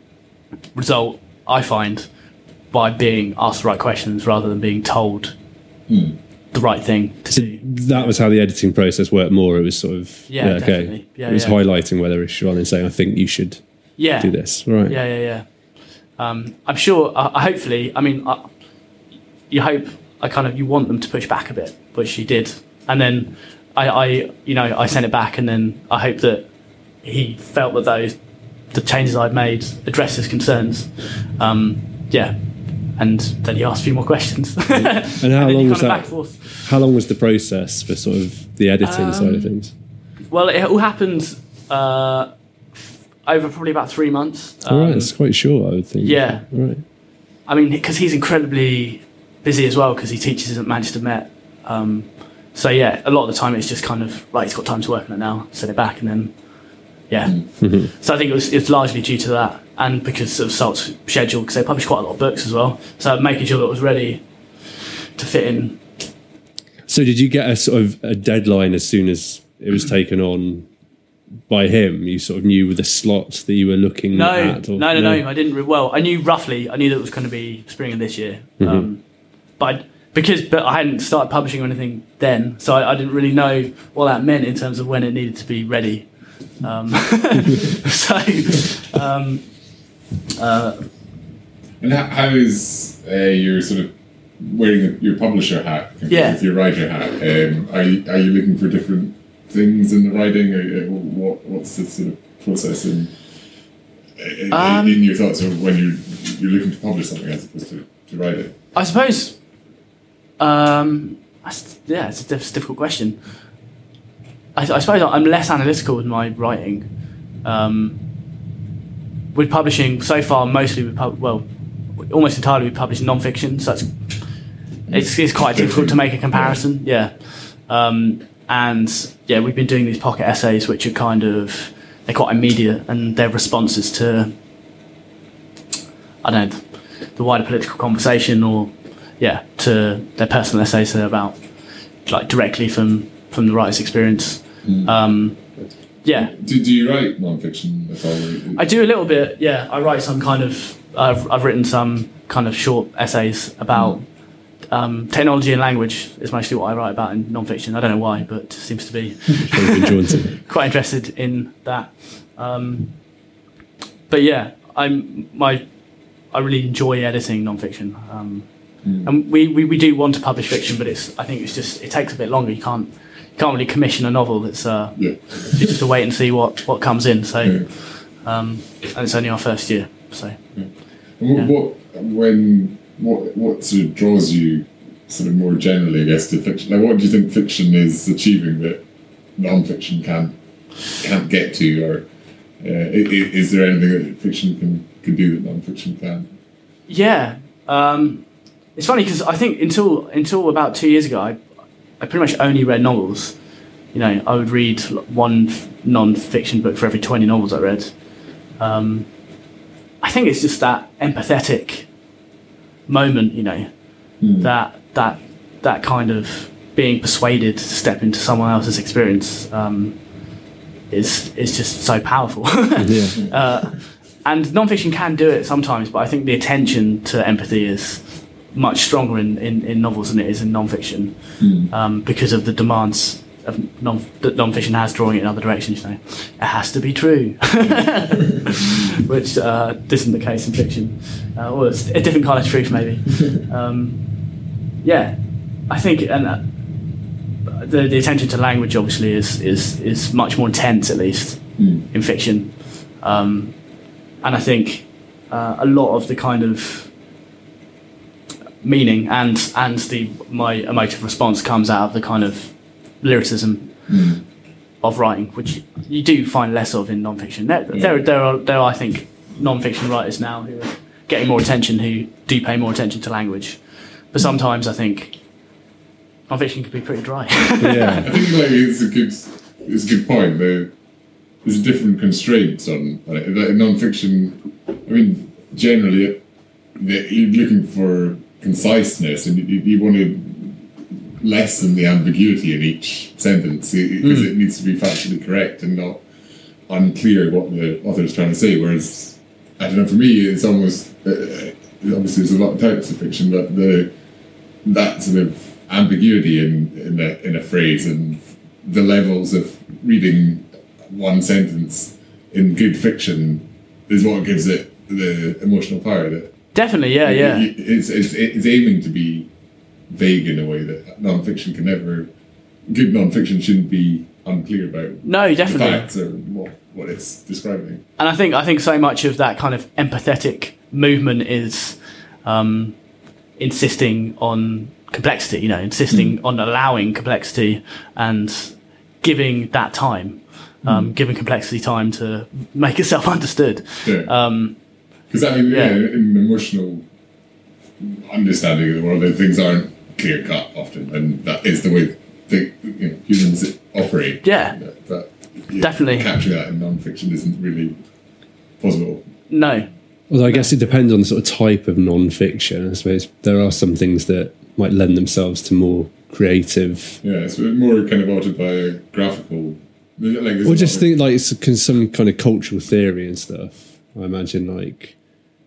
result, I find, by being asked the right questions rather than being told mm. the right thing to so do. That was how the editing process worked more. It was sort of, yeah, yeah okay. definitely. Yeah, it was yeah. highlighting whether it's Sean and saying, I think you should yeah. do this. Right. Yeah, yeah, yeah. Um, I'm sure, uh, hopefully, I mean, uh, you hope, I kind of, you want them to push back a bit, which she did. And then I, I, you know, I sent it back, and then I hope that he felt that those, the changes I'd made addressed his concerns. Um, yeah. And then he asked a few more questions. And how long was that? How long was the process for sort of the editing um, side of things? Well, it all happened uh, f- over probably about three months. Um, all right, it's quite short, I would think. Yeah. All right. I mean, because he's incredibly busy as well, because he teaches at Manchester Met. Um, so yeah, a lot of the time it's just kind of like, he's got time to work on it now, send it back, and then yeah. Mm-hmm. So I think it was it's largely due to that, and because of Salt's schedule, because they publish quite a lot of books as well. So making sure that it was ready to fit in. So did you get a sort of a deadline as soon as it was taken on by him? You sort of knew the slots that you were looking no, at? Or, no, no, no, no. I didn't. Re- well, I knew roughly. I knew that it was going to be spring of this year, mm-hmm. um, but I, because but I hadn't started publishing or anything then, so I, I didn't really know what that meant in terms of when it needed to be ready. Um, so, um, uh, and how, how is uh, your sort of wearing your publisher hat compared yeah. with your writer hat? Um, are you are you looking for different things in the writing? Or, uh, what what's the sort of process in in, um, in your thoughts of when you're you're looking to publish something as opposed to, to write it? I suppose. Um, yeah, it's a, diff- it's a difficult question. I, I suppose I'm less analytical in my writing. Um, with publishing, so far, mostly we pub- well, almost entirely we publish non-fiction, so it's it's, it's quite difficult to make a comparison. Yeah, um, and yeah, we've been doing these pocket essays, which are kind of they're quite immediate, and they're responses to I don't know the wider political conversation, or yeah, to their personal essays that are about like directly from from the writer's experience. Mm. Um, yeah. Do, do you write non-fiction at all? I do a little bit, yeah. I write some kind of... I've, I've written some kind of short essays about mm. um, technology and language is mostly what I write about in non-fiction. I don't know why, but it seems to be quite interested in that. Um, but yeah, I'm my I really enjoy editing non-fiction. Um, mm. And we, we, we do want to publish fiction, but it's I think it's just it takes a bit longer. You can't you can't really commission a novel. It's uh yeah. you just to wait and see what, what comes in. So Yeah. um, and it's only our first year. So Yeah. And what, Yeah. what when what what sort of draws you sort of more generally, I guess, to fiction? Like, what do you think fiction is achieving that non-fiction can't can't get to, or uh, is, is there anything that fiction can, can do that non-fiction can? yeah, um, it's funny because I think until until about two years ago, I I pretty much only read novels. You know, I would read one non-fiction book for every twenty novels I read. Um, I think it's just that empathetic moment, you know, Mm. that that that kind of being persuaded to step into someone else's experience um, is is just so powerful. Yeah. uh, and non-fiction can do it sometimes, but I think the attention to empathy is much stronger in, in, in novels than it is in non-fiction Mm. um, because of the demands of non that non-fiction has, drawing it in other directions. You know, it has to be true, which uh, isn't the case in fiction. Uh, or it's a different kind of truth, maybe. Um, yeah, I think, and uh, the the attention to language obviously is is is much more intense, at least Mm. in fiction, um, and I think uh, a lot of the kind of meaning and and the my emotive response comes out of the kind of lyricism Mm. of writing, which you do find less of in non-fiction. There, there, there are there are I think non-fiction writers now who are getting more attention, who do pay more attention to language, but sometimes I think non-fiction can be pretty dry. Yeah. I think like it's a good it's a good point. There, there's different constraints on on it. Like, in non-fiction. I mean, generally, the- you're looking for conciseness, and you, you want to lessen the ambiguity in each sentence because Mm. it needs to be factually correct and not unclear what the author is trying to say. Whereas, I don't know, for me, it's almost uh, obviously there's a lot of types of fiction, but the that sort of ambiguity in in a, in a phrase and the levels of reading one sentence in good fiction is what gives it the emotional power. That Definitely, yeah, yeah. it- it's, it's it's aiming to be vague in a way that non-fiction can never. Good non-fiction shouldn't be unclear about No, the definitely. facts or what what it's describing. And I think I think so much of that kind of empathetic movement is um, insisting on complexity. You know, insisting on allowing complexity and giving that time, um, giving complexity time to make itself understood. Yeah. Um, Because I mean, yeah, Yeah. in an emotional understanding of the world, that things aren't clear cut often, and that is the way the, you know, humans operate. Yeah. But, but yeah, Definitely. capturing that in non-fiction isn't really possible. no, Although I guess it depends on the sort of type of non-fiction. I suppose there are some things that might lend themselves to more creative. Yeah, it's more kind of autobiographical. Like, there's Or a just lot think like it's con- some kind of cultural theory and stuff. I imagine like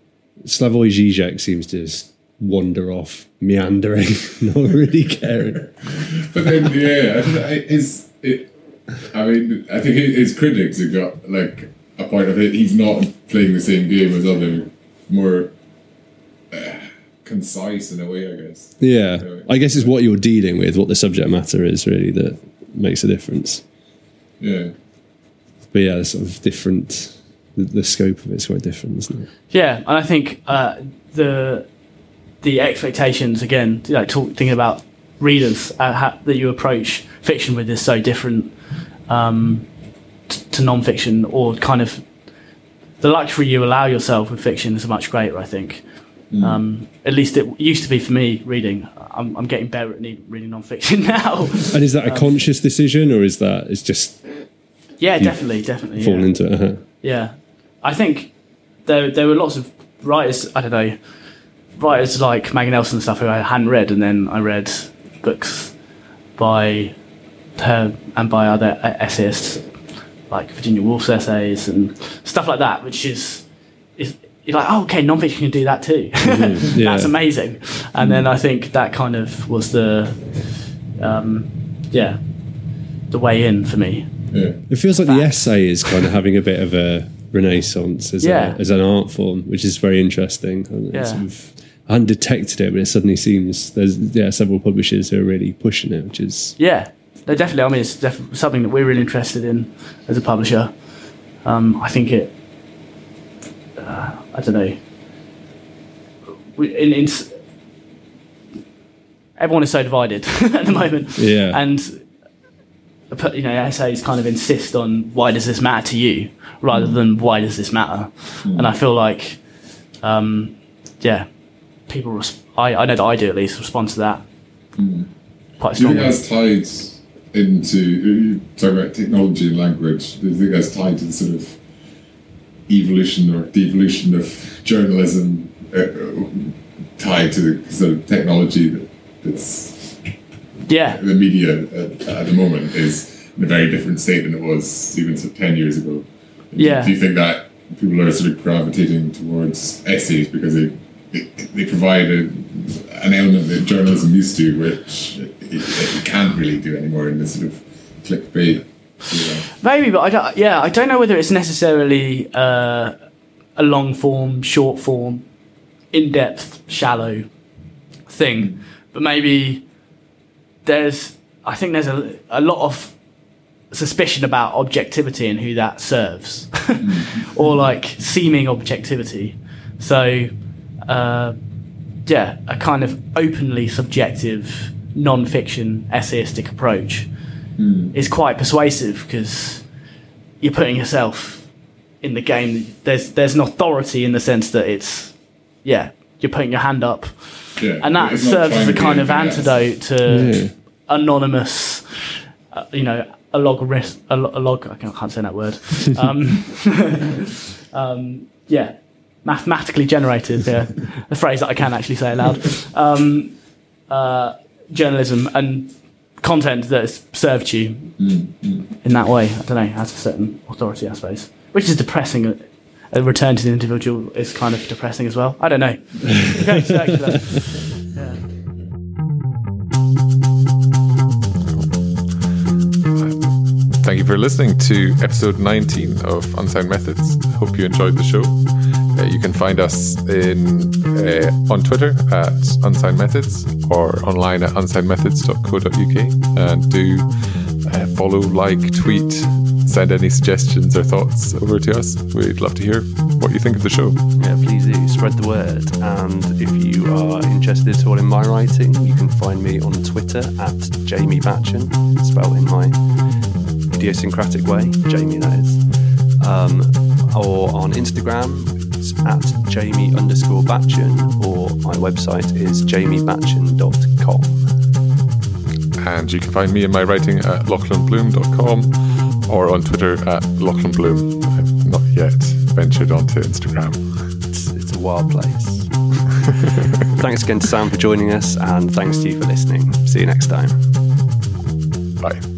Slavoj Žižek seems to just wander off, meandering, not really caring. of- But then, yeah, I don't know, his, it, I mean, I think his critics have got like a point of it. He's not playing the same game as other more uh, concise in a way, I guess. Yeah, I guess it's what you're dealing with, what the subject matter is, really, that makes a difference. Yeah. But yeah, it's sort of different. The, the scope of it's quite different, isn't it? yeah, and I think uh, the the expectations again, you know, talk, thinking about readers uh, how, that you approach fiction with is so different um, t- to non-fiction, or kind of the luxury you allow yourself with fiction is much greater, I think. Um, at least it used to be for me reading. I'm, I'm getting better at need, reading non-fiction now. And is that a conscious decision, or is that it's just yeah, definitely, definitely. fallen Yeah. into it? Uh-huh. yeah, I think there there were lots of writers. I don't know, writers like Maggie Nelson and stuff who I hadn't read, and then I read books by her and by other essayists like Virginia Woolf's essays and stuff like that, which is is. You're like, oh, okay, non-fiction can do that too. Yeah. That's amazing. And then I think that kind of was the, um, yeah, the way in for me. Yeah. It feels like the Facts. essay is kind of having a bit of a renaissance as, Yeah. a, as an art form, which is very interesting. And Yeah. it's sort of, I hadn't detected it, but it suddenly seems there's yeah several publishers who are really pushing it, which is Yeah, no, definitely. I mean, it's def- something that we're really interested in as a publisher. Um, I think it. Uh, I don't know. We, in, in, s- everyone is so divided at the moment, yeah. and you know, essays kind of insist on why does this matter to you, rather than why does this matter. Mm. And I feel like, um, yeah, people. Res- I, I know that I do at least respond to that Mm. quite Do you think strongly. that's tied into, you talk about technology and language, do you think that's tied to the sort of evolution or devolution of journalism uh, tied to the sort of technology that, that's Yeah, the media at, at the moment is in a very different state than it was even sort of ten years ago? Yeah. Do you think that people are sort of gravitating towards essays because they they, they provide a, an element that journalism used to, which it, it can't really do anymore in this sort of clickbait? You know? maybe, but I don't. Yeah, I don't know whether it's necessarily uh, a long form, short form, in depth, shallow thing, but maybe there's. I think there's a a lot of suspicion about objectivity and who that serves, or like seeming objectivity. So, uh, yeah, a kind of openly subjective, non-fiction, essayistic approach is quite persuasive because you're putting yourself in the game. There's there's an authority in the sense that it's, yeah, you're putting your hand up, Yeah, and that it's not serves trying as a to be kind of anything else. antidote to Yeah. anonymous, uh, you know, a logarithm, a, lo- a log. I can't, can't say that word. Um, um, yeah, mathematically generated. Yeah, the phrase that I can actually say aloud. Um, uh, journalism and content that has served you in that way. I don't know, has a certain authority, I suppose, which is depressing. A, a return to the individual is kind of depressing as well. I don't know. Okay, circular. Yeah. Thank you for listening to episode nineteen of Unsound Methods. Hope you enjoyed the show. Uh, you can find us in uh, on Twitter at Unsound Methods or online at unsound methods dot co dot uk, and do uh, follow, like, tweet, send any suggestions or thoughts over to us. We'd love to hear what you think of the show. Yeah, please do spread the word. And if you are interested at all in my writing, you can find me on Twitter at Jamie Batchen, spelled in my idiosyncratic way, Jamie that is. Um, or on Instagram, it's at Jamie underscore Batchen, or my website is jamie batchen dot com. And you can find me and my writing at lachlan bloom dot com or on Twitter at lachlan bloom. I've not yet ventured onto Instagram. It's, it's a wild place. Thanks again to Sam for joining us, and thanks to you for listening. See you next time. Bye.